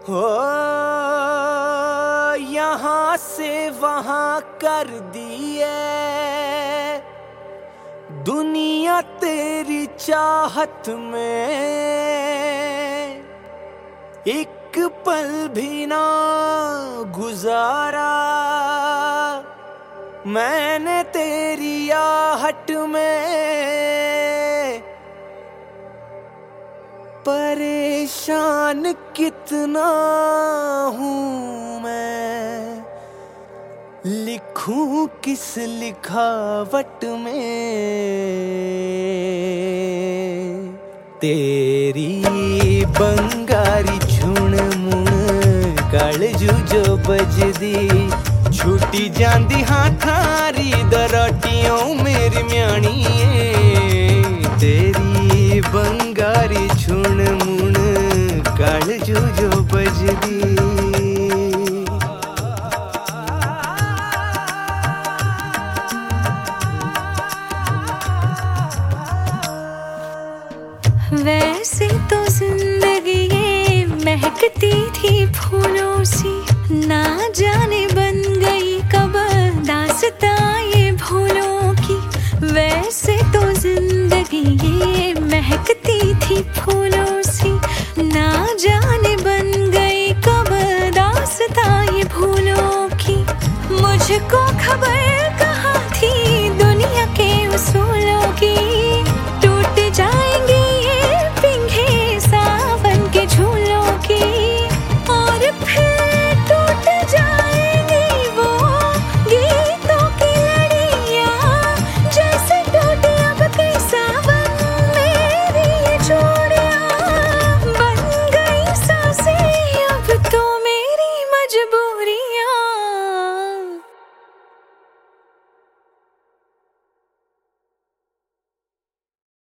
हो यहाँ से वहाँ कर दिए दुनिया तेरी चाहत में, एक पल भी ना गुजारा मैंने तेरी आहट में। परेशान कितना हूँ मैं, लिखूं किस लिखावट में। तेरी बंगारी झुण मुण कालजू जो बजदी, छूटी जांदी हाथारी दराटियों मेरी म्याणीए। तेरी बंगारी झुण मुण कालजू जो बजदी। वैसे तो जिंदगी ये महकती थी फूलों सी, ना जाने बन गई कब दास्तां ये भूलों की। वैसे तो जिंदगी ये